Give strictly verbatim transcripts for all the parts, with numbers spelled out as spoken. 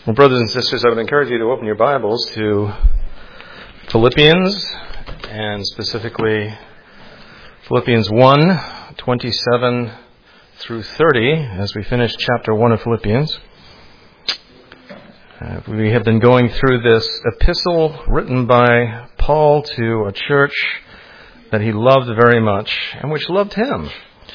Well, brothers and sisters, I would encourage you to open your Bibles to Philippians, and specifically Philippians one, twenty-seven through thirty, as we finish chapter one of Philippians. Uh, we have been going through this epistle written by Paul to a church that he loved very much, and which loved him.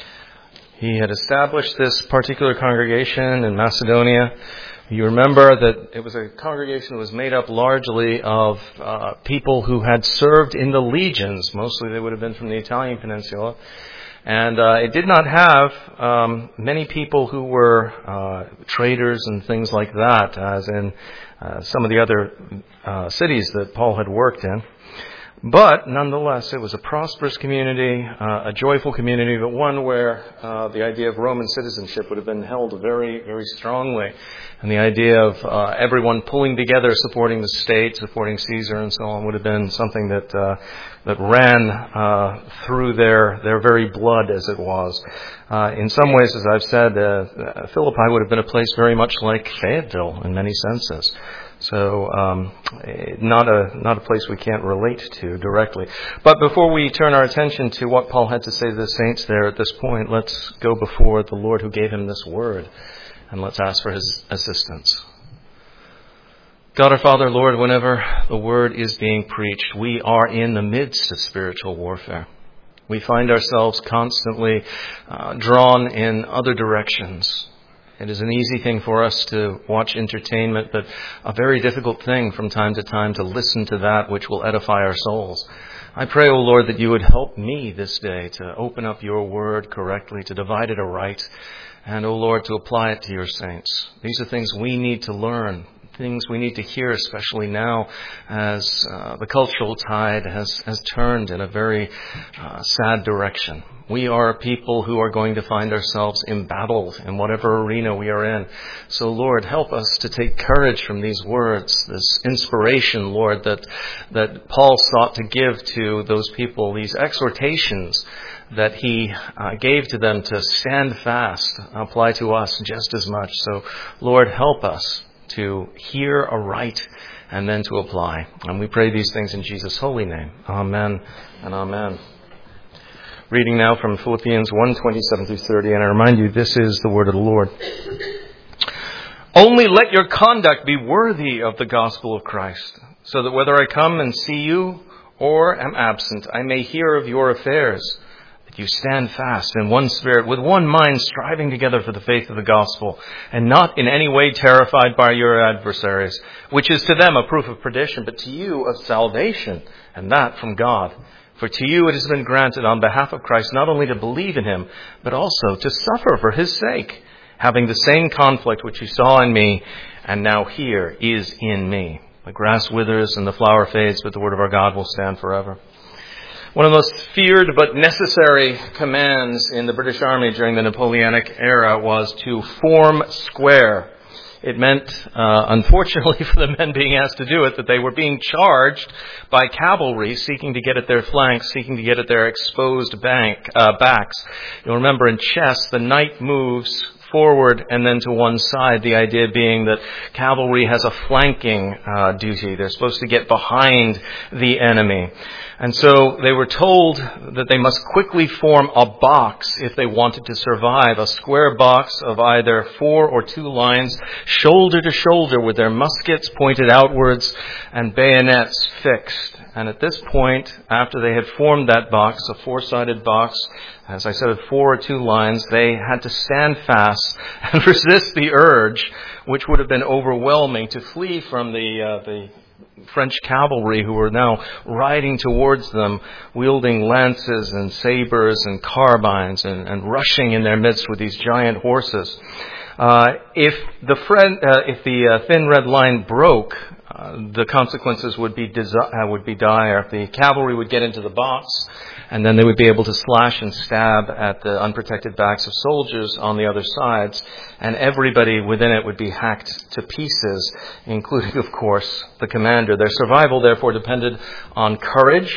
He had established this particular congregation in Macedonia. You remember that it was a congregation that was made up largely of uh, people who had served in the legions. Mostly they would have been from the Italian peninsula. And uh, it did not have um, many people who were uh, traders and things like that, as in uh, some of the other uh, cities that Paul had worked in. But nonetheless, it was a prosperous community, uh, a joyful community, but one where uh, the idea of Roman citizenship would have been held very, very strongly. And the idea of uh, everyone pulling together, supporting the state, supporting Caesar and so on, would have been something that uh, that ran uh, through their, their very blood, as it was. Uh, in some ways, as I've said, uh, Philippi would have been a place very much like Fayetteville in many senses. So, um, not a not a place we can't relate to directly. But before we turn our attention to what Paul had to say to the saints there at this point, let's go before the Lord who gave him this word, and let's ask for his assistance. God our Father, Lord, whenever the word is being preached, we are in the midst of spiritual warfare. We find ourselves constantly uh, drawn in other directions. It is an easy thing for us to watch entertainment, but a very difficult thing from time to time to listen to that which will edify our souls. I pray, O Lord, that you would help me this day to open up your word correctly, to divide it aright, and, O Lord, to apply it to your saints. These are things we need to learn, things we need to hear, especially now as uh, the cultural tide has, has turned in a very uh, sad direction. We are a people who are going to find ourselves embattled in whatever arena we are in. So, Lord, help us to take courage from these words, this inspiration, Lord, that that Paul sought to give to those people, these exhortations that he uh, gave to them to stand fast, apply to us just as much. So, Lord, help us to hear aright and then to apply. And we pray these things in Jesus' holy name. Amen and amen. Reading now from Philippians one, twenty-seven through thirty, and I remind you, this is the word of the Lord. Only let your conduct be worthy of the gospel of Christ, so that whether I come and see you or am absent, I may hear of your affairs, that you stand fast in one spirit, with one mind, striving together for the faith of the gospel, and not in any way terrified by your adversaries, which is to them a proof of perdition, but to you of salvation, and that from God. For to you it has been granted on behalf of Christ not only to believe in him, but also to suffer for his sake, having the same conflict which you saw in me, and now here is in me. The grass withers and the flower fades, but the word of our God will stand forever. One of the most feared but necessary commands in the British Army during the Napoleonic era was to form square. It meant, uh, unfortunately for the men being asked to do it, that they were being charged by cavalry seeking to get at their flanks, seeking to get at their exposed bank, uh, backs. You'll remember in chess, the knight moves forward and then to one side, the idea being that cavalry has a flanking uh, duty. They're supposed to get behind the enemy. And so they were told that they must quickly form a box if they wanted to survive, a square box of either four or two lines, shoulder to shoulder, with their muskets pointed outwards and bayonets fixed. And at this point, after they had formed that box, a four-sided box, as I said, of four or two lines, they had to stand fast and resist the urge, which would have been overwhelming, to flee from the uh, the French cavalry who were now riding towards them, wielding lances and sabers and carbines and, and rushing in their midst with these giant horses. Uh, if the friend, uh, if the uh, thin red line broke, uh, the consequences would be desi- uh, would be dire. The cavalry would get into the box, and then they would be able to slash and stab at the unprotected backs of soldiers on the other sides, and everybody within it would be hacked to pieces, including, of course, the commander. Their survival, therefore, depended on courage.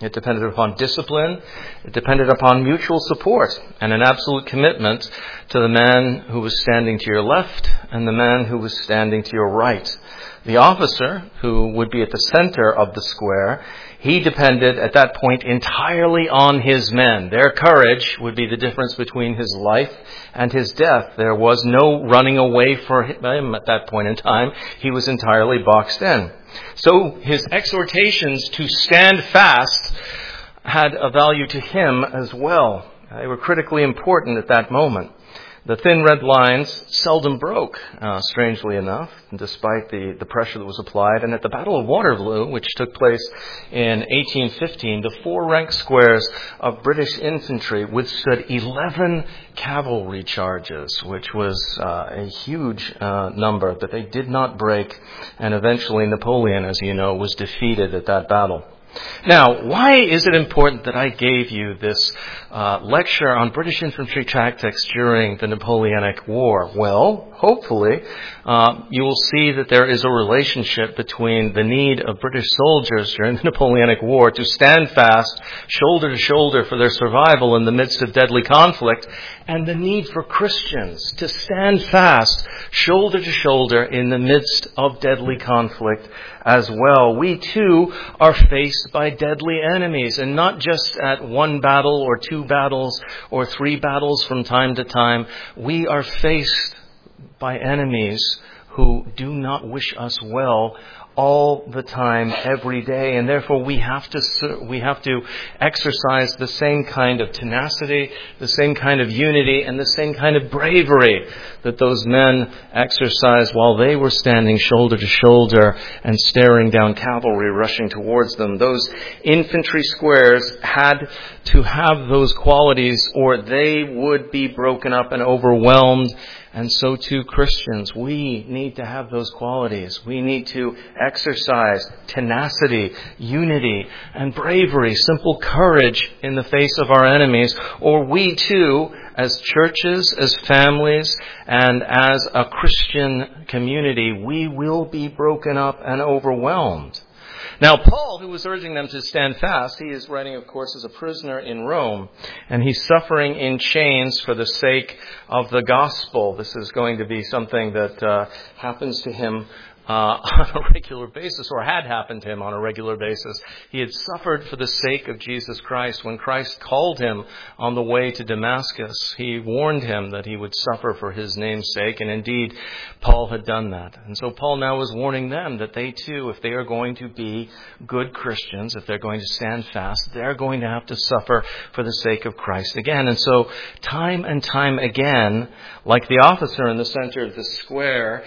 It depended upon discipline. It depended upon mutual support and an absolute commitment to the man who was standing to your left and the man who was standing to your right. The officer, who would be at the center of the square, he depended at that point entirely on his men. Their courage would be the difference between his life and his death. There was no running away for him at that point in time. He was entirely boxed in. So his exhortations to stand fast had a value to him as well. They were critically important at that moment. The thin red lines seldom broke, uh, strangely enough, despite the, the pressure that was applied. And at the Battle of Waterloo, which took place in eighteen fifteen, the four rank squares of British infantry withstood eleven cavalry charges, which was uh, a huge uh, number that they did not break. And eventually Napoleon, as you know, was defeated at that battle. Now, why is it important that I gave you this uh, lecture on British infantry tactics during the Napoleonic War? Well, hopefully, uh, you will see that there is a relationship between the need of British soldiers during the Napoleonic War to stand fast, shoulder to shoulder for their survival in the midst of deadly conflict, and the need for Christians to stand fast, shoulder to shoulder in the midst of deadly conflict as well. We too are faced by deadly enemies, and not just at one battle or two battles or three battles from time to time. We are faced by enemies who do not wish us well all the time, every day, and therefore we have to we have to exercise the same kind of tenacity, the same kind of unity, and the same kind of bravery that those men exercised while they were standing shoulder to shoulder and staring down cavalry rushing towards them. Those infantry squares had to have those qualities, or they would be broken up and overwhelmed. And so too Christians, we need to have those qualities. We need to exercise tenacity, unity, and bravery, simple courage in the face of our enemies, or we too, as churches, as families, and as a Christian community, we will be broken up and overwhelmed. Now, Paul, who was urging them to stand fast, he is writing, of course, as a prisoner in Rome, and he's suffering in chains for the sake of the gospel. This is going to be something that uh, happens to him Uh, on a regular basis, or had happened to him on a regular basis. He had suffered for the sake of Jesus Christ. When Christ called him on the way to Damascus, he warned him that he would suffer for his name's sake, and indeed, Paul had done that. And so Paul now is warning them that they too, if they are going to be good Christians, if they're going to stand fast, they're going to have to suffer for the sake of Christ again. And so, time and time again, like the officer in the center of the square,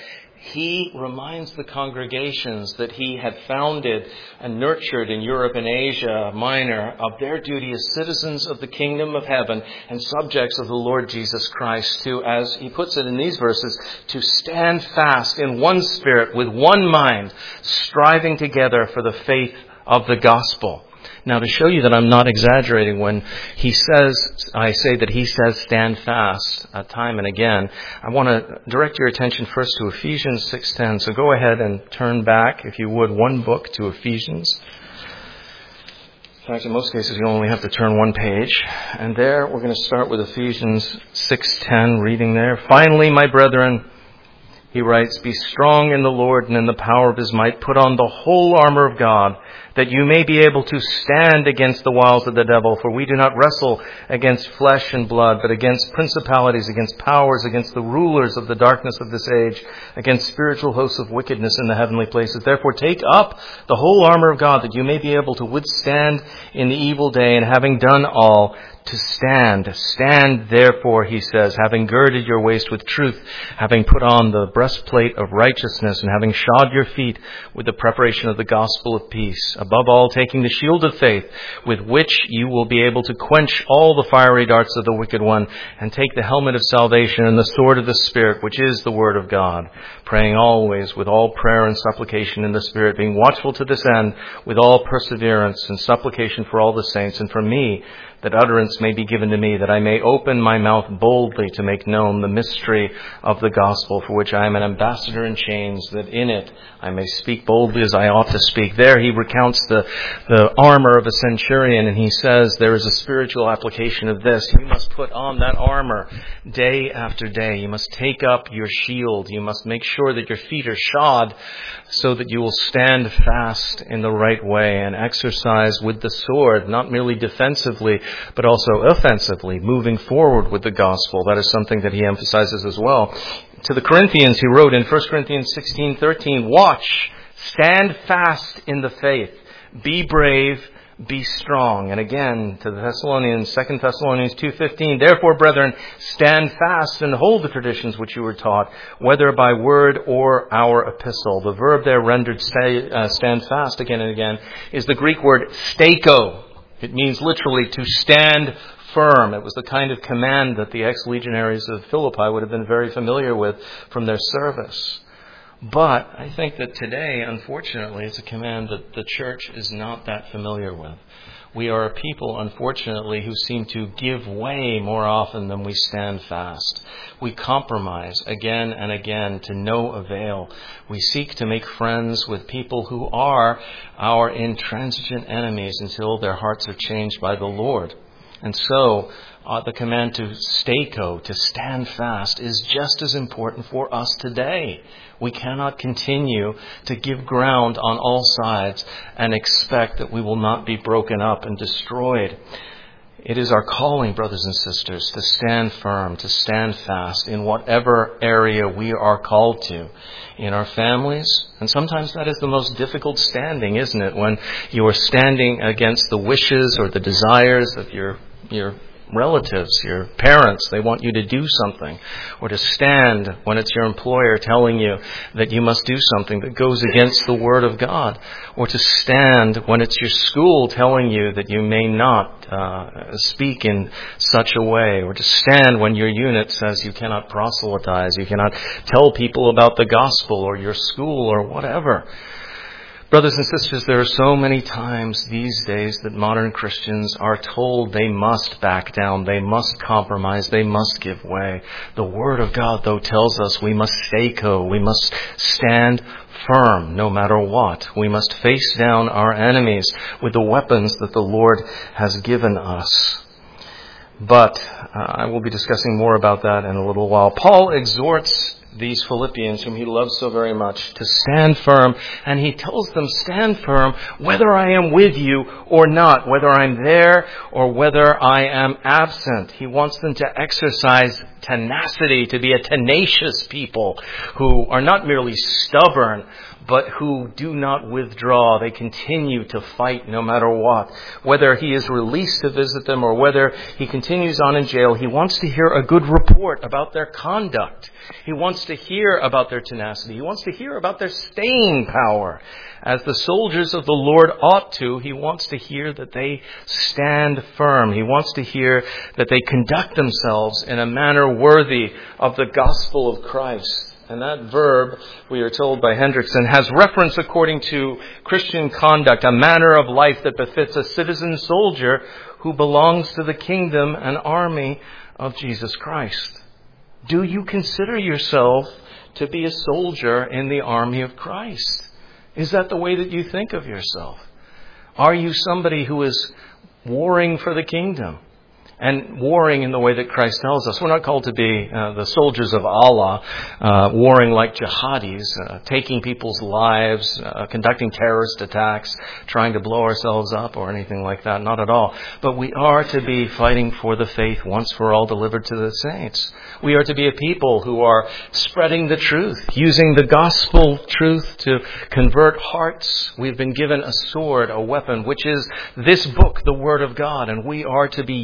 he reminds the congregations that he had founded and nurtured in Europe and Asia Minor of their duty as citizens of the kingdom of heaven and subjects of the Lord Jesus Christ to, as he puts it in these verses, to stand fast in one spirit with one mind, striving together for the faith of the gospel. Now, to show you that I'm not exaggerating, when he says, I say that he says stand fast uh, time and again, I want to direct your attention first to Ephesians six ten. So go ahead and turn back, if you would, one book to Ephesians. In fact, in most cases, you only have to turn one page. And there, we're going to start with Ephesians six ten, reading there. Finally, my brethren, he writes, be strong in the Lord and in the power of his might. Put on the whole armor of God, that you may be able to stand against the wiles of the devil. For we do not wrestle against flesh and blood, but against principalities, against powers, against the rulers of the darkness of this age, against spiritual hosts of wickedness in the heavenly places. Therefore take up the whole armor of God, that you may be able to withstand in the evil day, and having done all, to stand. Stand therefore, he says, having girded your waist with truth, having put on the breastplate of righteousness, and having shod your feet with the preparation of the gospel of peace. Above all, taking the shield of faith, with which you will be able to quench all the fiery darts of the wicked one, and take the helmet of salvation and the sword of the Spirit, which is the word of God, praying always with all prayer and supplication in the Spirit, being watchful to this end with all perseverance and supplication for all the saints, and for me, that utterance may be given to me, that I may open my mouth boldly to make known the mystery of the gospel, for which I am an ambassador in chains, that in it I may speak boldly as I ought to speak. There he recounts the, the armor of a centurion, and he says there is a spiritual application of this. You must put on that armor day after day. You must take up your shield. You must make sure that your feet are shod so that you will stand fast in the right way and exercise with the sword, not merely defensively, but also offensively, moving forward with the gospel. That is something that he emphasizes as well. To the Corinthians, he wrote in First Corinthians sixteen thirteen, watch, stand fast in the faith, be brave, be strong. And again, to the Thessalonians, Second Thessalonians two fifteen, therefore, brethren, stand fast and hold the traditions which you were taught, whether by word or our epistle. The verb there rendered stay, uh, stand fast again and again is the Greek word stako. It means literally to stand firm. It was the kind of command that the ex-legionaries of Philippi would have been very familiar with from their service. But I think that today, unfortunately, it's a command that the church is not that familiar with. We are a people, unfortunately, who seem to give way more often than we stand fast. We compromise again and again to no avail. We seek to make friends with people who are our intransigent enemies until their hearts are changed by the Lord. And so, uh, the command to stako, to stand fast, is just as important for us today. We cannot continue to give ground on all sides and expect that we will not be broken up and destroyed. It is our calling, brothers and sisters, to stand firm, to stand fast in whatever area we are called to. In our families, and sometimes that is the most difficult standing, isn't it? When you are standing against the wishes or the desires of your your relatives, your parents. They want you to do something. Or to stand when it's your employer telling you that you must do something that goes against the Word of God. Or to stand when it's your school telling you that you may not uh, speak in such a way. Or to stand when your unit says you cannot proselytize, you cannot tell people about the gospel or your school or whatever. Brothers and sisters, there are so many times these days that modern Christians are told they must back down, they must compromise, they must give way. The Word of God, though, tells us we must stako, we must stand firm no matter what. We must face down our enemies with the weapons that the Lord has given us. But uh, I will be discussing more about that in a little while. Paul exhorts these Philippians, whom he loves so very much, to stand firm. And he tells them, stand firm whether I am with you or not, whether I'm there or whether I am absent. He wants them to exercise tenacity, to be a tenacious people who are not merely stubborn, but who do not withdraw. They continue to fight no matter what. Whether he is released to visit them or whether he continues on in jail, he wants to hear a good report about their conduct. He wants to hear about their tenacity. He wants to hear about their staying power. As the soldiers of the Lord ought to, he wants to hear that they stand firm. He wants to hear that they conduct themselves in a manner worthy of the gospel of Christ. And that verb, we are told by Hendrickson, has reference according to Christian conduct, a manner of life that befits a citizen soldier who belongs to the kingdom and army of Jesus Christ. Do you consider yourself to be a soldier in the army of Christ? Is that the way that you think of yourself? Are you somebody who is warring for the kingdom? And warring in the way that Christ tells us. We're not called to be uh, the soldiers of Allah, uh, warring like jihadis, uh, taking people's lives, uh, conducting terrorist attacks, trying to blow ourselves up or anything like that. Not at all. But we are to be fighting for the faith once for all delivered to the saints. We are to be a people who are spreading the truth, using the gospel truth to convert hearts. We've been given a sword, a weapon, which is this book, the Word of God, and we are to be using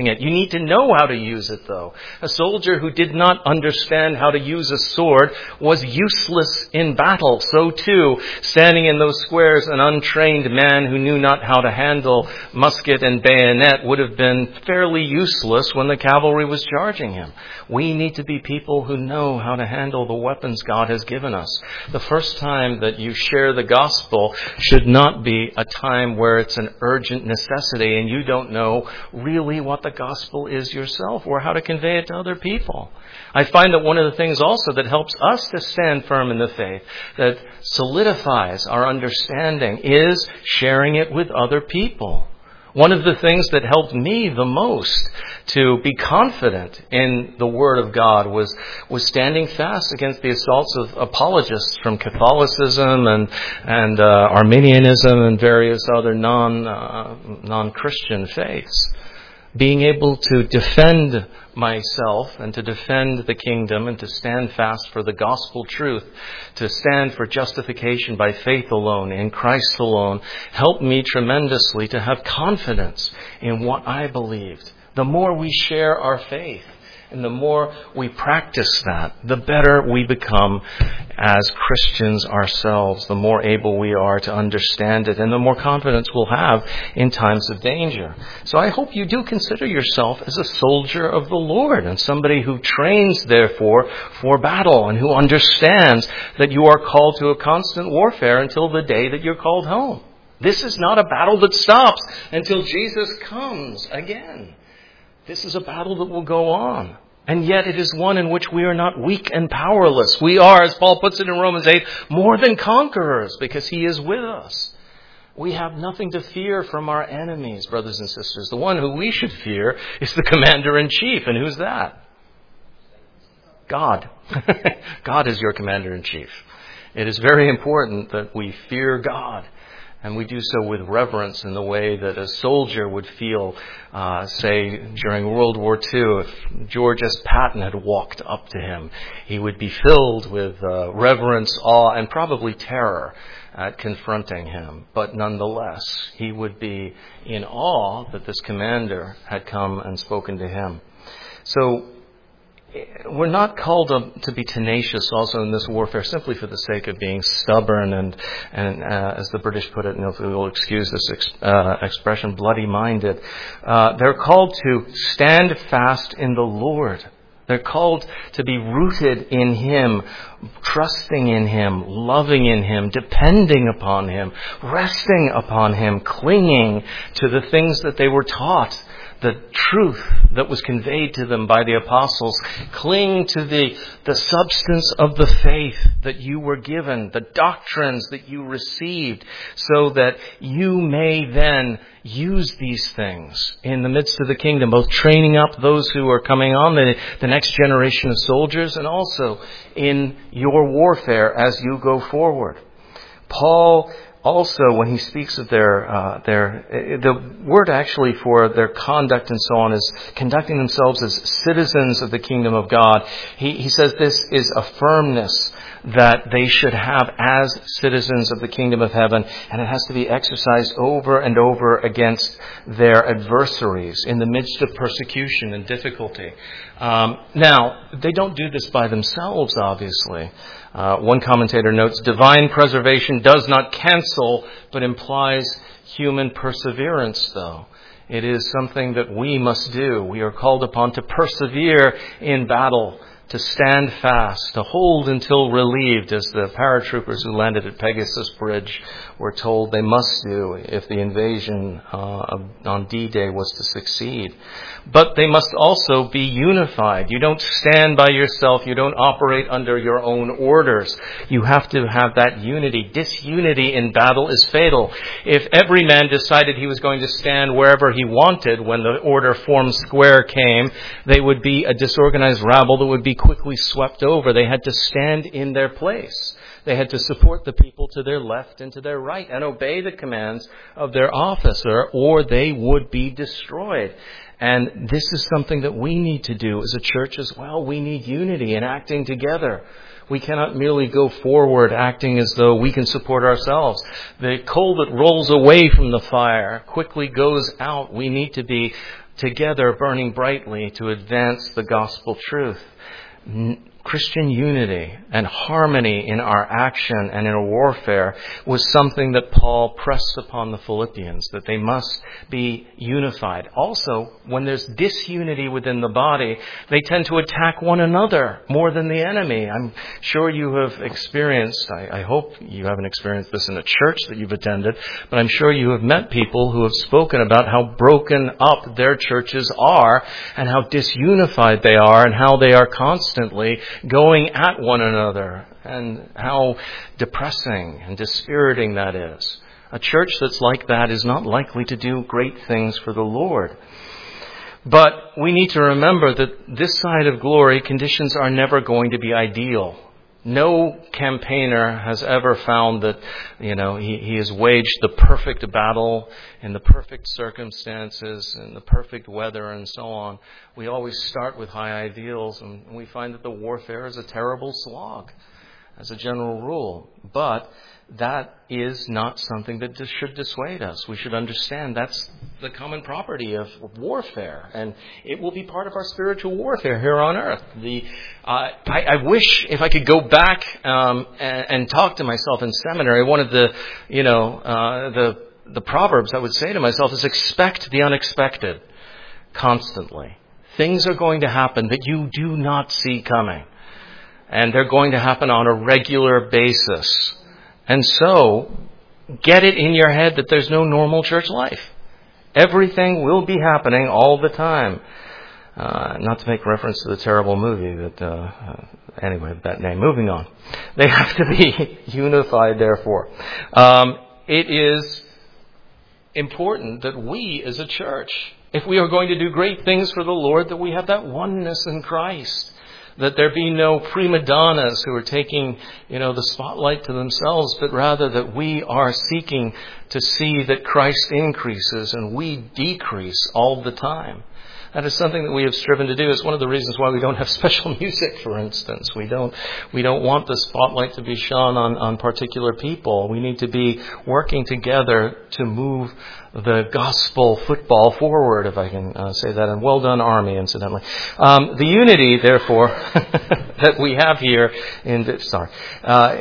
it. You need to know how to use it, though. A soldier who did not understand how to use a sword was useless in battle. So too, standing in those squares, an untrained man who knew not how to handle musket and bayonet would have been fairly useless when the cavalry was charging him. We need to be people who know how to handle the weapons God has given us. The first time that you share the gospel should not be a time where it's an urgent necessity and you don't know really what the gospel is yourself or how to convey it to other people. I find that one of the things also that helps us to stand firm in the faith, that solidifies our understanding, is sharing it with other people. One of the things that helped me the most to be confident in the Word of God was was standing fast against the assaults of apologists from Catholicism and and uh, Arminianism and various other non uh, non-Christian faiths. Being able to defend myself and to defend the kingdom and to stand fast for the gospel truth, to stand for justification by faith alone, in Christ alone, helped me tremendously to have confidence in what I believed. The more we share our faith and the more we practice that, the better we become as Christians ourselves, the more able we are to understand it, and the more confidence we'll have in times of danger. So I hope you do consider yourself as a soldier of the Lord and somebody who trains, therefore, for battle and who understands that you are called to a constant warfare until the day that you're called home. This is not a battle that stops until Jesus comes again. This is a battle that will go on. And yet it is one in which we are not weak and powerless. We are, as Paul puts it in Romans eight, more than conquerors because he is with us. We have nothing to fear from our enemies, brothers and sisters. The one who we should fear is the commander-in-chief. And who's that? God. God is your commander-in-chief. It is very important that we fear God. And we do so with reverence in the way that a soldier would feel, uh, say, during World War Two, if George S. Patton had walked up to him. He would be filled with uh, reverence, awe, and probably terror at confronting him. But nonetheless, he would be in awe that this commander had come and spoken to him. So we're not called to, to be tenacious also in this warfare simply for the sake of being stubborn and, and uh, as the British put it, and if we will excuse this ex, uh, expression, bloody-minded. Uh, they're called to stand fast in the Lord. They're called to be rooted in Him, trusting in Him, loving in Him, depending upon Him, resting upon Him, clinging to the things that they were taught, the truth that was conveyed to them by the apostles. Cling to the, the substance of the faith that you were given, the doctrines that you received, so that you may then use these things in the midst of the kingdom, both training up those who are coming on, the, the next generation of soldiers, and also in your warfare as you go forward. Paul also, when he speaks of their, uh, their, the word actually for their conduct and so on is conducting themselves as citizens of the kingdom of God. He, he says this is a firmness that they should have as citizens of the kingdom of heaven, and it has to be exercised over and over against their adversaries in the midst of persecution and difficulty. Um, now, they don't do this by themselves, obviously. Uh, one commentator notes, divine preservation does not cancel, but implies human perseverance, though. It is something that we must do. We are called upon to persevere in battle, to stand fast, to hold until relieved, as the paratroopers who landed at Pegasus Bridge were told they must do if the invasion uh, on D-Day was to succeed. But they must also be unified. You don't stand by yourself. You don't operate under your own orders. You have to have that unity. Disunity in battle is fatal. If every man decided he was going to stand wherever he wanted when the order formed square came, they would be a disorganized rabble that would be quickly swept over. They had to stand in their place. They had to support the people to their left and to their right and obey the commands of their officer, or they would be destroyed. And this is something that we need to do as a church as well. We need unity and acting together. We cannot merely go forward acting as though we can support ourselves. The coal that rolls away from the fire quickly goes out. We need to be together burning brightly to advance the gospel truth. Christian unity and harmony in our action and in our warfare was something that Paul pressed upon the Philippians, that they must be unified. Also, when there's disunity within the body, they tend to attack one another more than the enemy. I'm sure you have experienced, I, I hope you haven't experienced this in a church that you've attended, but I'm sure you have met people who have spoken about how broken up their churches are and how disunified they are and how they are constantly going at one another, and how depressing and dispiriting that is. A church that's like that is not likely to do great things for the Lord. But we need to remember that this side of glory, conditions are never going to be ideal. No campaigner has ever found that, you know, he, he has waged the perfect battle in the perfect circumstances and the perfect weather and so on. We always start with high ideals, and we find that the warfare is a terrible slog as a general rule. But that is not something that should dissuade us. We should understand that's the common property of warfare, and it will be part of our spiritual warfare here on earth. The uh, I, I wish if I could go back um, and, and talk to myself in seminary. One of the, you know, uh, the the proverbs I would say to myself is expect the unexpected constantly. Things are going to happen that you do not see coming, and they're going to happen on a regular basis. And so, get it in your head that there's no normal church life. Everything will be happening all the time. Uh, not to make reference to the terrible movie that, uh, uh, anyway, that name. Moving on. They have to be unified, therefore. Um, it is important that we as a church, if we are going to do great things for the Lord, that we have that oneness in Christ. That there be no prima donnas who are taking, you know, the spotlight to themselves, but rather that we are seeking to see that Christ increases and we decrease all the time. That is something that we have striven to do. It's one of the reasons why we don't have special music, for instance. We don't we don't want the spotlight to be shone on, on particular people. We need to be working together to move the gospel football forward, if I can uh, say that. And well done, Army, incidentally. Um, the unity, therefore, that we have here in the, sorry, uh, uh,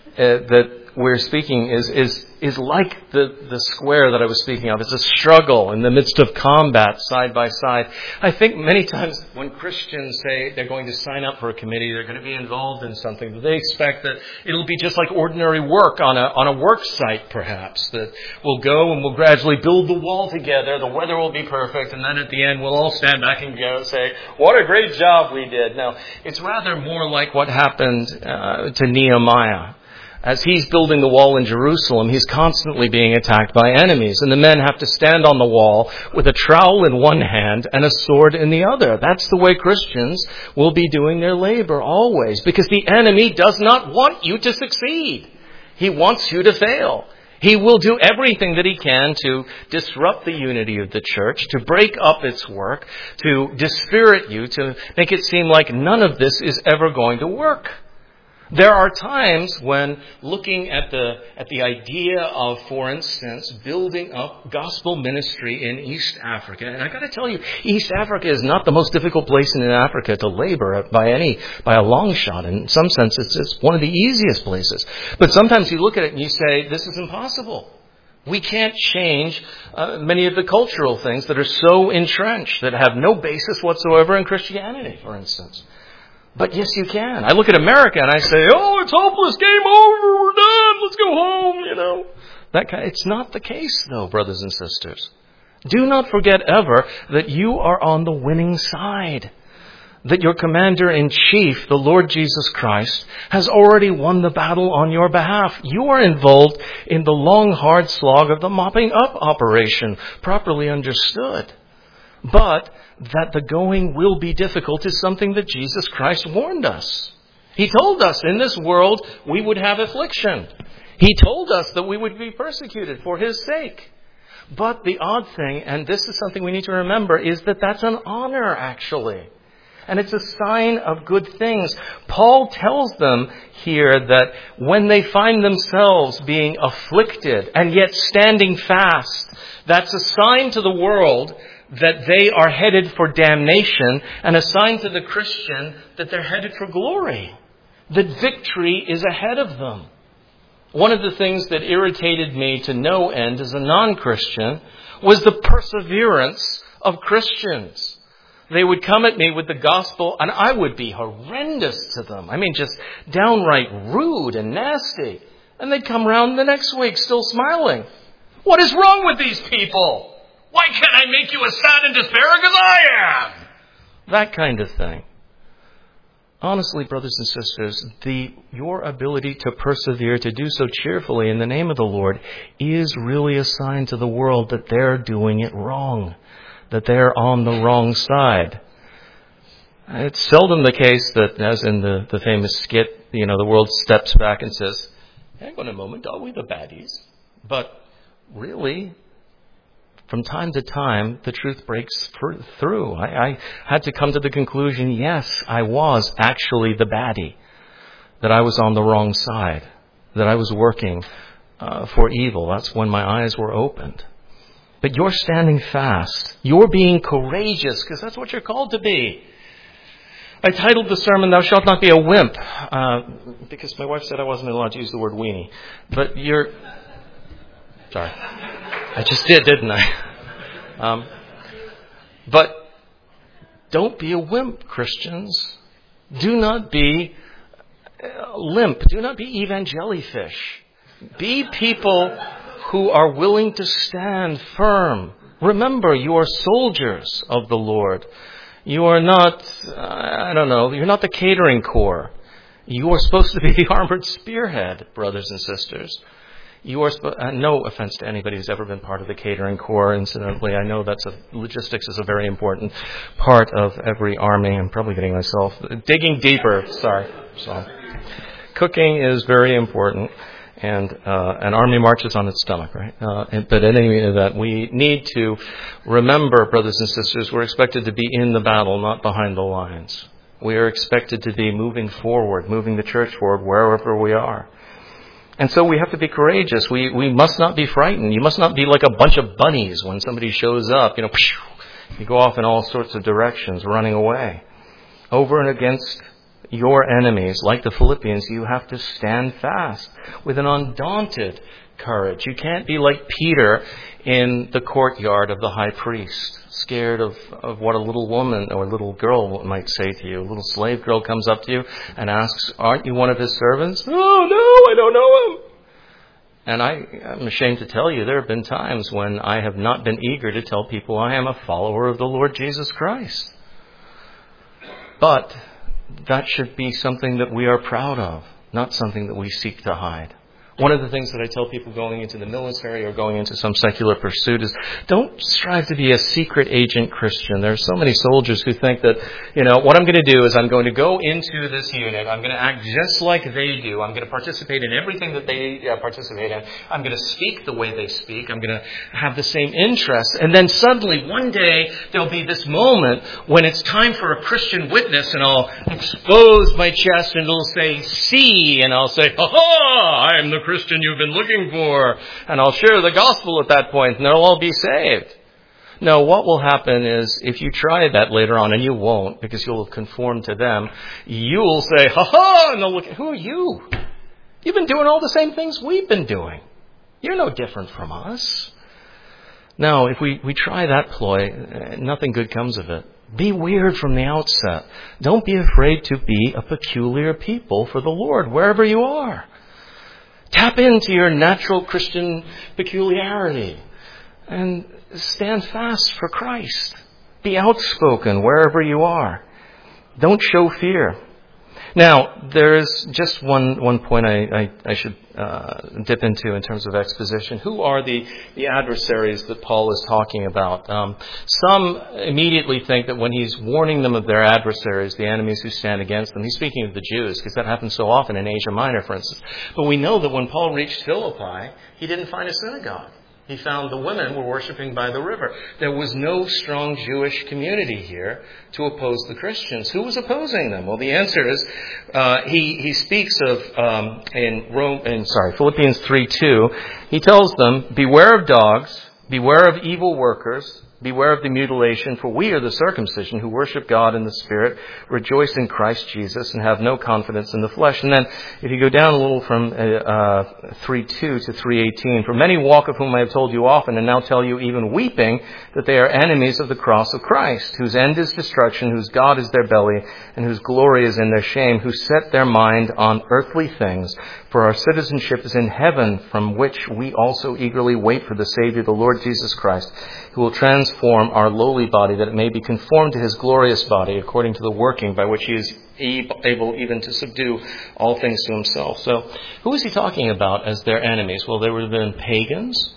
that we're speaking is is is like the, the square that I was speaking of. It's a struggle in the midst of combat, side by side. I think many times when Christians say they're going to sign up for a committee, they're going to be involved in something, they expect that it'll be just like ordinary work on a on a work site, perhaps. That we'll go and we'll gradually build the wall together, the weather will be perfect, and then at the end we'll all stand back and go say, what a great job we did. Now, it's rather more like what happened uh, to Nehemiah. As he's building the wall in Jerusalem, he's constantly being attacked by enemies. And the men have to stand on the wall with a trowel in one hand and a sword in the other. That's the way Christians will be doing their labor always. Because the enemy does not want you to succeed. He wants you to fail. He will do everything that he can to disrupt the unity of the church, to break up its work, to dispirit you, to make it seem like none of this is ever going to work. There are times when looking at the at the idea of, for instance, building up gospel ministry in East Africa, and I got to tell you, East Africa is not the most difficult place in Africa to labor by any by a long shot. In some sense, it's it's one of the easiest places. But sometimes you look at it and you say, this is impossible. We can't change uh, many of the cultural things that are so entrenched, that have no basis whatsoever in Christianity, for instance. But yes, you can. I look at America and I say, oh, it's hopeless, game over, we're done, let's go home, you know. That kind, it's not the case, though, brothers and sisters. Do not forget ever that you are on the winning side. That your commander-in-chief, the Lord Jesus Christ, has already won the battle on your behalf. You are involved in the long, hard slog of the mopping up operation, properly understood. But that the going will be difficult is something that Jesus Christ warned us. He told us in this world we would have affliction. He told us that we would be persecuted for his sake. But the odd thing, and this is something we need to remember, is that that's an honor, actually. And it's a sign of good things. Paul tells them here that when they find themselves being afflicted and yet standing fast, that's a sign to the world that they are headed for damnation, and a sign to the Christian that they're headed for glory, that victory is ahead of them. One of the things that irritated me to no end as a non-Christian was the perseverance of Christians. They would come at me with the gospel, and I would be horrendous to them. I mean, just downright rude and nasty. And they'd come around the next week still smiling. What is wrong with these people? Why can't I make you as sad and despairing as I am? That kind of thing. Honestly, brothers and sisters, the your ability to persevere, to do so cheerfully in the name of the Lord, is really a sign to the world that they're doing it wrong, that they're on the wrong side. It's seldom the case that, as in the, the famous skit, you know, the world steps back and says, hang on a moment, are we the baddies? But really, from time to time, the truth breaks through. I, I had to come to the conclusion, yes, I was actually the baddie, that I was on the wrong side, that I was working uh, for evil. That's when my eyes were opened. But you're standing fast. You're being courageous, because that's what you're called to be. I titled the sermon, Thou Shalt Not Be a Wimp, uh, because my wife said I wasn't allowed to use the word weenie. But you're... Sorry. I just did, didn't I? Um, but don't be a wimp, Christians. Do not be limp. Do not be evangelifish. Be people who are willing to stand firm. Remember, you are soldiers of the Lord. You are not, I don't know, you're not the catering corps. You are supposed to be the armored spearhead, brothers and sisters. You are, uh, no offense to anybody who's ever been part of the catering corps, incidentally. I know that's a, logistics is a very important part of every army. I'm probably getting myself, digging deeper, sorry. So, cooking is very important, and uh, an army marches on its stomach, right? Uh, and, but in any event, we need to remember, brothers and sisters, we're expected to be in the battle, not behind the lines. We are expected to be moving forward, moving the church forward wherever we are. And so we have to be courageous. We we must not be frightened. You must not be like a bunch of bunnies when somebody shows up. You know, you go off in all sorts of directions, running away. Over and against your enemies, like the Philippians, you have to stand fast with an undaunted courage. You can't be like Peter in the courtyard of the high priest, scared of, of what a little woman or a little girl might say to you. A little slave girl comes up to you and asks, aren't you one of his servants? Oh, no, I don't know him. And I, I'm ashamed to tell you, there have been times when I have not been eager to tell people I am a follower of the Lord Jesus Christ. But that should be something that we are proud of, not something that we seek to hide. One of the things that I tell people going into the military or going into some secular pursuit is don't strive to be a secret agent Christian. There are so many soldiers who think that, you know, what I'm going to do is I'm going to go into this unit. I'm going to act just like they do. I'm going to participate in everything that they uh, participate in. I'm going to speak the way they speak. I'm going to have the same interests. And then suddenly one day there'll be this moment when it's time for a Christian witness, and I'll expose my chest and it'll say, see, and I'll say, ha ha, I am the Christian you've been looking for, and I'll share the gospel at that point, and they'll all be saved. No, what will happen is, if you try that later on, and you won't, because you'll conform to them, you'll say, ha ha, and they'll look, who are you? You've been doing all the same things we've been doing. You're no different from us. Now, if we, we try that ploy, nothing good comes of it. Be weird from the outset. Don't be afraid to be a peculiar people for the Lord, wherever you are. Tap into your natural Christian peculiarity and stand fast for Christ. Be outspoken wherever you are. Don't show fear. Now, there's just one one point I, I, I should uh, dip into in terms of exposition. Who are the, the adversaries that Paul is talking about? Um, some immediately think that when he's warning them of their adversaries, the enemies who stand against them, he's speaking of the Jews, because that happens so often in Asia Minor, for instance. But we know that when Paul reached Philippi, he didn't find a synagogue. He found the women were worshiping by the river. There was no strong Jewish community here to oppose the Christians. Who was opposing them? Well, the answer is uh, he he speaks of um, in Rome. In sorry, Philippians three two. He tells them, "Beware of dogs, beware of evil workers, Beware of the mutilation, for we are the circumcision who worship God in the Spirit, rejoice in Christ Jesus, and have no confidence in the flesh. And then if you go down a little from uh, three two to three eighteen, for many walk of whom I have told you often, and now tell you even weeping, that they are enemies of the cross of Christ, whose end is destruction, whose God is their belly, and whose glory is in their shame, who set their mind on earthly things. For our citizenship is in heaven, from which we also eagerly wait for the Savior, the Lord Jesus Christ, who will transform our lowly body, that it may be conformed to his glorious body, according to the working by which he is able even to subdue all things to himself. So, who is he talking about as their enemies? Well, they would have been pagans,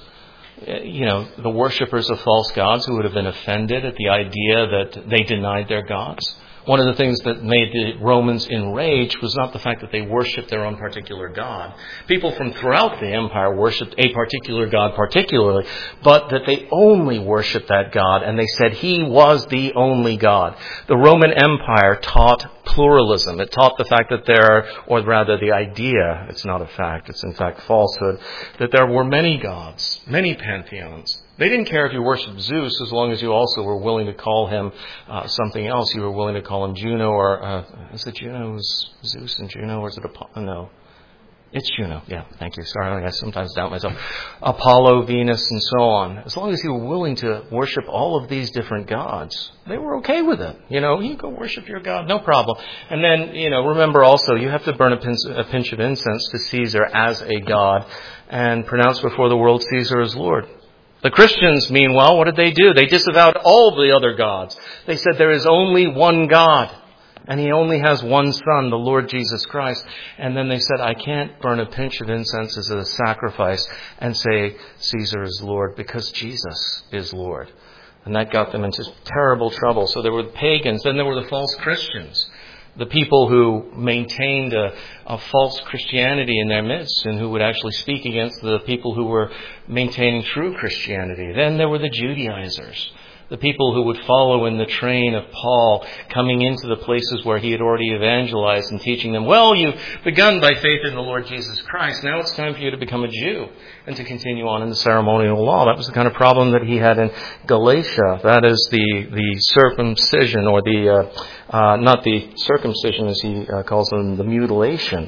you know, the worshippers of false gods who would have been offended at the idea that they denied their gods. One of the things that made the Romans enraged was not the fact that they worshipped their own particular god. People from throughout the empire worshipped a particular god particularly, but that they only worshipped that god, and they said he was the only god. The Roman Empire taught pluralism. It taught the fact that there, or rather the idea, it's not a fact, it's in fact falsehood, that there were many gods, many pantheons. They didn't care if you worshipped Zeus as long as you also were willing to call him uh, something else. You were willing to call him Juno, or uh, is it Juno? Is Zeus and Juno, or is it Apollo? No. It's Juno. Yeah, thank you. Sorry, I sometimes doubt myself. Apollo, Venus, and so on. As long as you were willing to worship all of these different gods, they were okay with it. You know, you go worship your god, no problem. And then, you know, remember also, you have to burn a pinch, a pinch of incense to Caesar as a god and pronounce before the world Caesar as Lord. The Christians, meanwhile, what did they do? They disavowed all the other gods. They said there is only one God, and he only has one Son, the Lord Jesus Christ. And then they said, I can't burn a pinch of incense as a sacrifice and say Caesar is Lord, because Jesus is Lord. And that got them into terrible trouble. So there were the pagans, then there were the false Christians. The people who maintained a, a false Christianity in their midst and who would actually speak against the people who were maintaining true Christianity. Then there were the Judaizers, the people who would follow in the train of Paul, coming into the places where he had already evangelized and teaching them, well, you've begun by faith in the Lord Jesus Christ. Now it's time for you to become a Jew and to continue on in the ceremonial law. That was the kind of problem that he had in Galatia. That is the, the circumcision, or the, uh, uh, not the circumcision as he uh, calls them, the mutilation.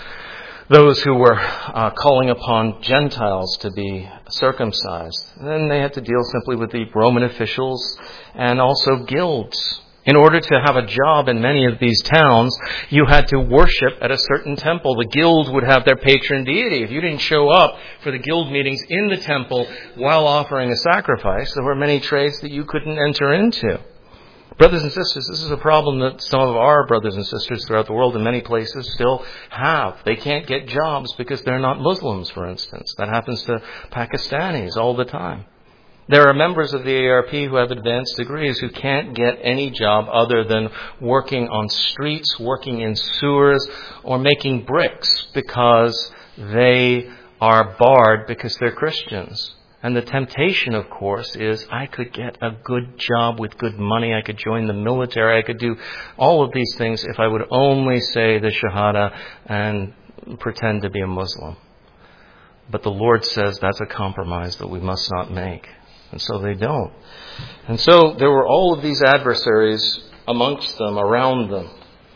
Those who were uh, calling upon Gentiles to be circumcised. Then they had to deal simply with the Roman officials and also guilds. In order to have a job in many of these towns, you had to worship at a certain temple. The guild would have their patron deity. If you didn't show up for the guild meetings in the temple while offering a sacrifice, there were many trades that you couldn't enter into. Brothers and sisters, this is a problem that some of our brothers and sisters throughout the world in many places still have. They can't get jobs because they're not Muslims, for instance. That happens to Pakistanis all the time. There are members of the A R P who have advanced degrees who can't get any job other than working on streets, working in sewers, or making bricks because they are barred because they're Christians. And the temptation, of course, is I could get a good job with good money. I could join the military. I could do all of these things if I would only say the Shahada and pretend to be a Muslim. But the Lord says that's a compromise that we must not make. And so they don't. And so there were all of these adversaries amongst them, around them.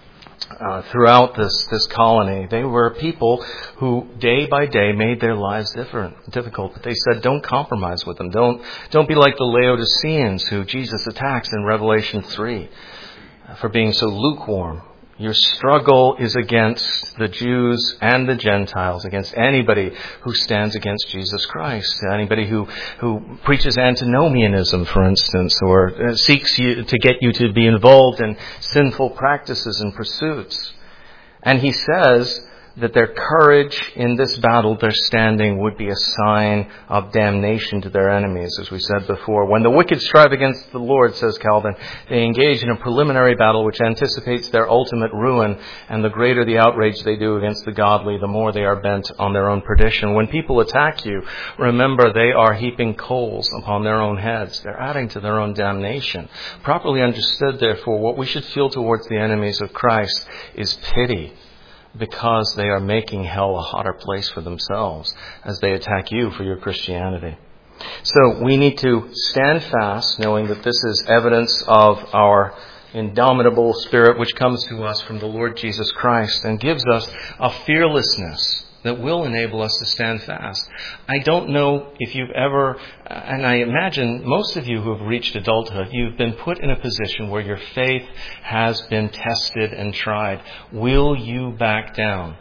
Uh, throughout this, this colony, they were people who day by day made their lives different, difficult. But they said, don't compromise with them. Don't, don't be like the Laodiceans who Jesus attacks in Revelation three for being so lukewarm. Your struggle is against the Jews and the Gentiles, against anybody who stands against Jesus Christ, anybody who, who preaches antinomianism, for instance, or seeks you to get you to be involved in sinful practices and pursuits. And he says that their courage in this battle, their standing, would be a sign of damnation to their enemies, as we said before. When the wicked strive against the Lord, says Calvin, they engage in a preliminary battle which anticipates their ultimate ruin, and the greater the outrage they do against the godly, the more they are bent on their own perdition. When people attack you, remember they are heaping coals upon their own heads. They're adding to their own damnation. Properly understood, therefore, what we should feel towards the enemies of Christ is pity, because they are making hell a hotter place for themselves as they attack you for your Christianity. So we need to stand fast, knowing that this is evidence of our indomitable spirit which comes to us from the Lord Jesus Christ and gives us a fearlessness that will enable us to stand fast. I don't know if you've ever, and I imagine most of you who have reached adulthood, you've been put in a position where your faith has been tested and tried. Will you back down?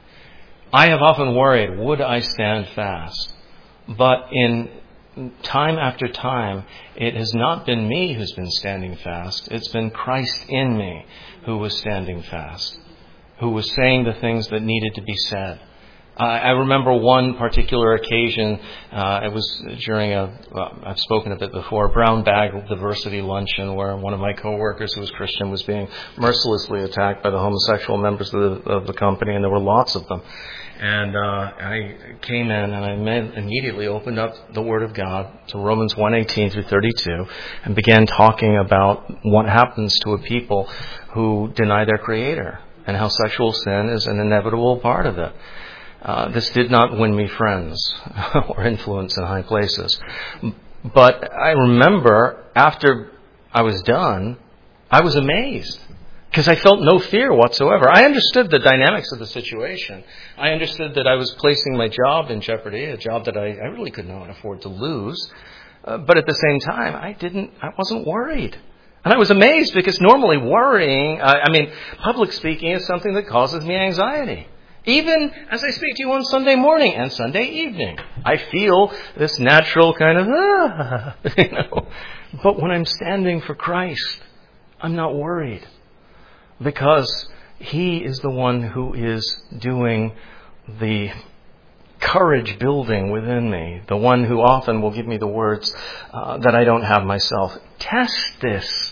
I have often worried, would I stand fast? But in time after time, it has not been me who's been standing fast. It's been Christ in me who was standing fast, who was saying the things that needed to be said. Uh, I remember one particular occasion. Uh, it was during a, well, I've spoken of it before, a brown bag diversity luncheon where one of my coworkers who was Christian was being mercilessly attacked by the homosexual members of the, of the company, and there were lots of them. And uh, I came in and I immediately opened up the Word of God to Romans one eighteen through thirty-two and began talking about what happens to a people who deny their Creator and how sexual sin is an inevitable part of it. Uh, this did not win me friends or influence in high places. But I remember after I was done, I was amazed. Because I felt no fear whatsoever. I understood the dynamics of the situation. I understood that I was placing my job in jeopardy, a job that I, I really could not afford to lose. Uh, but at the same time, I didn't. I wasn't worried. And I was amazed because normally worrying, uh, I mean, public speaking is something that causes me anxiety. Even as I speak to you on Sunday morning and Sunday evening, I feel this natural kind of, ah, you know. But when I'm standing for Christ, I'm not worried. Because He is the one who is doing the courage building within me. The one who often will give me the words uh, that I don't have myself. Test this.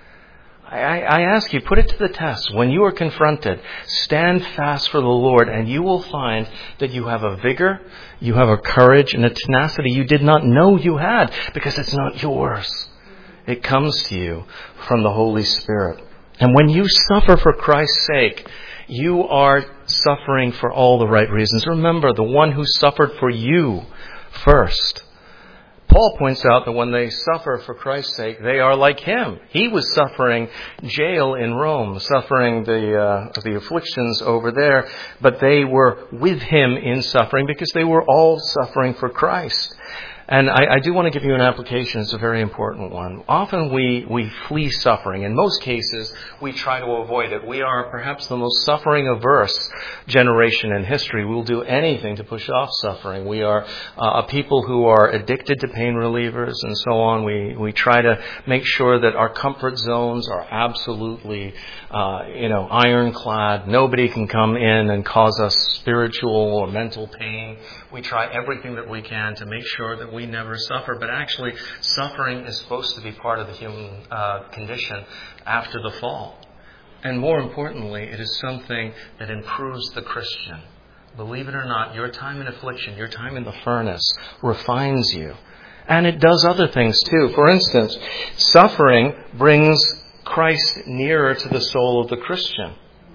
I, I ask you, put it to the test. When you are confronted, stand fast for the Lord, and you will find that you have a vigor, you have a courage and a tenacity you did not know you had, because it's not yours. It comes to you from the Holy Spirit. And when you suffer for Christ's sake, you are suffering for all the right reasons. Remember, the one who suffered for you first. Paul points out that when they suffer for Christ's sake, they are like him. He was suffering jail in Rome, suffering the uh, the afflictions over there, but they were with him in suffering because they were all suffering for Christ. And I, I do want to give you an application. It's a very important one. Often we, we flee suffering. In most cases, we try to avoid it. We are perhaps the most suffering-averse generation in history. We'll do anything to push off suffering. We are uh, a people who are addicted to pain relievers and so on. We, we try to make sure that our comfort zones are absolutely, uh, you know, ironclad. Nobody can come in and cause us spiritual or mental pain. We try everything that we can to make sure that we never suffer. But actually, suffering is supposed to be part of the human uh, condition after the fall. And more importantly, it is something that improves the Christian. Believe it or not, your time in affliction, your time in the furnace refines you. And it does other things too. For instance, suffering brings Christ nearer to the soul of the Christian.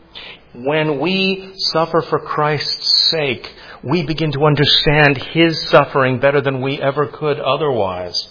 When we suffer for Christ's sake, we begin to understand His suffering better than we ever could otherwise.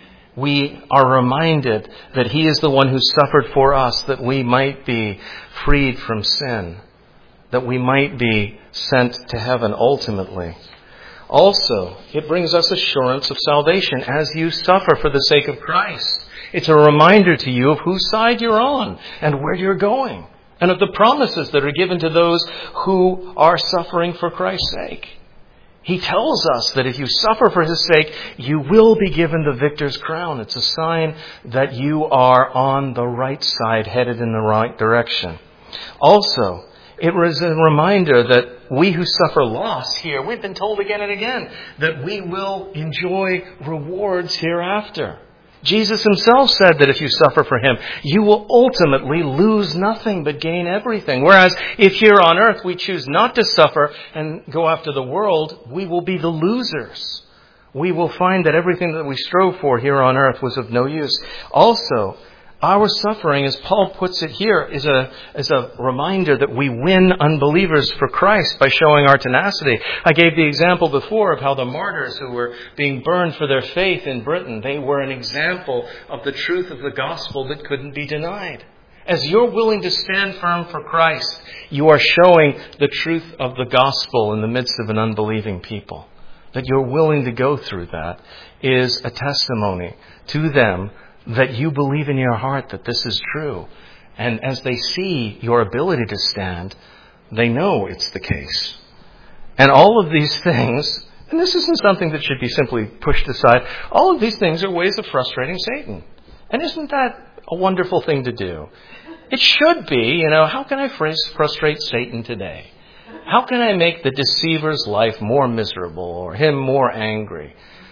We are reminded that He is the one who suffered for us, that we might be freed from sin, that we might be sent to heaven ultimately. Also, it brings us assurance of salvation as you suffer for the sake of Christ. It's a reminder to you of whose side you're on and where you're going, and of the promises that are given to those who are suffering for Christ's sake. He tells us that if you suffer for His sake, you will be given the victor's crown. It's a sign that you are on the right side, headed in the right direction. Also, it was a reminder that we who suffer loss here, we've been told again and again that we will enjoy rewards hereafter. Jesus Himself said that if you suffer for Him, you will ultimately lose nothing but gain everything. Whereas if here on earth we choose not to suffer and go after the world, we will be the losers. We will find that everything that we strove for here on earth was of no use. Also, Our suffering, as Paul puts it here, is a, is a reminder that we win unbelievers for Christ by showing our tenacity. I gave the example before of how the martyrs who were being burned for their faith in Britain, they were an example of the truth of the gospel that couldn't be denied. As you're willing to stand firm for Christ, you are showing the truth of the gospel in the midst of an unbelieving people. That you're willing to go through that is a testimony to them that you believe in your heart that this is true. And as they see your ability to stand, they know it's the case. And all of these things, and this isn't something that should be simply pushed aside, all of these things are ways of frustrating Satan. And isn't that a wonderful thing to do? It should be, you know, how can I frustrate Satan today? How can I make the deceiver's life more miserable or him more angry?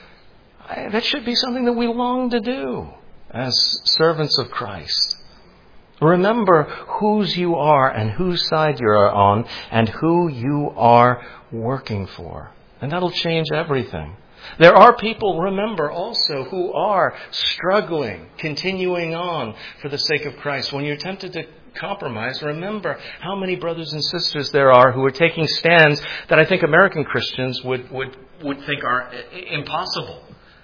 I, that should be something that we long to do as servants of Christ. Remember whose you are and whose side you're on and who you are working for. And that'll change everything. There are people, remember, also who are struggling, continuing on for the sake of Christ. When you're tempted to compromise, remember how many brothers and sisters there are who are taking stands that I think American Christians would, would, would think are impossible.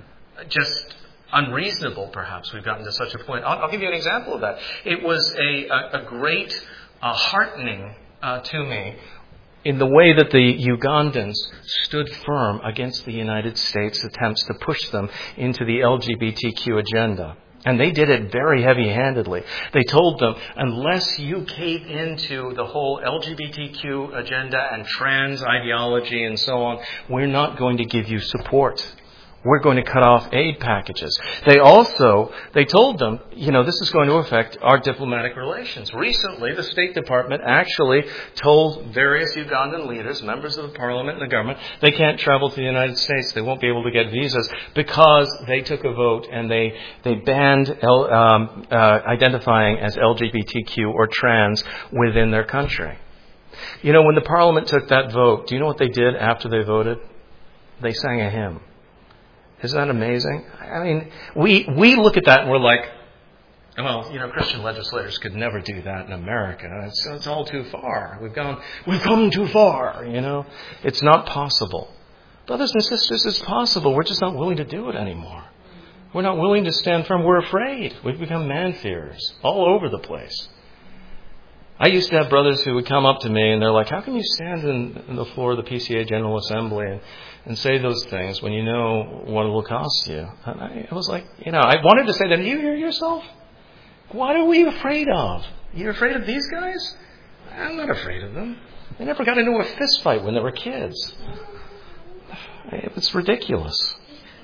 Just unreasonable, perhaps. We've gotten to such a point. I'll, I'll give you an example of that. It was a, a, a great uh, heartening uh, to me in the way that the Ugandans stood firm against the United States' attempts to push them into the L G B T Q agenda. And they did it very heavy-handedly. They told them, unless you cave into the whole L G B T Q agenda and trans ideology and so on, we're not going to give you support. We're going to cut off aid packages. They also, they told them, you know, this is going to affect our diplomatic relations. Recently, the State Department actually told various Ugandan leaders, members of the parliament and the government, they can't travel to the United States. They won't be able to get visas because they took a vote and they, they banned L, um, uh, identifying as L G B T Q or trans within their country. You know, when the parliament took that vote, do you know what they did after they voted? They sang a hymn. Isn't that amazing? I mean, we we look at that and we're like, well, you know, Christian legislators could never do that in America. It's, it's all too far. We've gone, we've come too far, you know. It's not possible. Brothers and sisters, it's possible. We're just not willing to do it anymore. We're not willing to stand firm. We're afraid. We've become man-fearers all over the place. I used to have brothers who would come up to me and they're like, how can you stand in, in the floor of the P C A General Assembly and, and say those things when you know what it will cost you? And I, I was like, you know, I wanted to say that. Do you hear yourself? What are we afraid of? You're afraid of these guys? I'm not afraid of them. They never got into a fist fight when they were kids. It's ridiculous.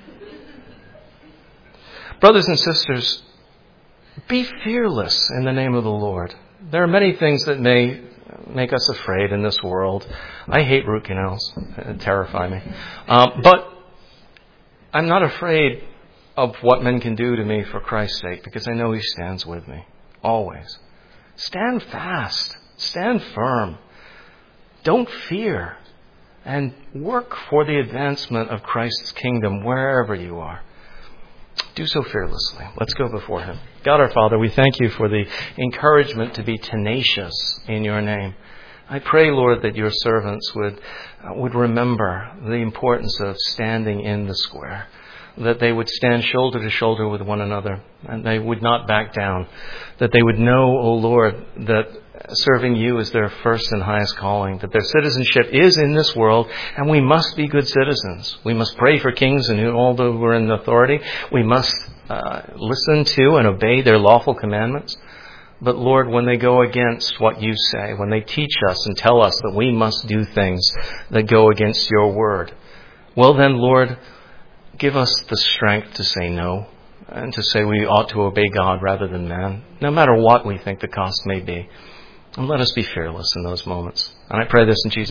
Brothers and sisters, be fearless in the name of the Lord. There are many things that may make us afraid in this world. I hate root canals. They terrify me. Um, but I'm not afraid of what men can do to me for Christ's sake because I know He stands with me. Always. Stand fast. Stand firm. Don't fear. And work for the advancement of Christ's kingdom wherever you are. Do so fearlessly. Let's go before Him. God our Father, we thank You for the encouragement to be tenacious in Your name. I pray, Lord, that Your servants would uh, would remember the importance of standing in the square, that they would stand shoulder to shoulder with one another, and they would not back down, that they would know, O Lord, that serving You is their first and highest calling, that their citizenship is in this world, and we must be good citizens. We must pray for kings and all those who are in authority. We must uh, listen to and obey their lawful commandments. But Lord, when they go against what You say, when they teach us and tell us that we must do things that go against Your word, well then, Lord, give us the strength to say no and to say we ought to obey God rather than man, no matter what we think the cost may be. And let us be fearless in those moments. And I pray this in Jesus' name.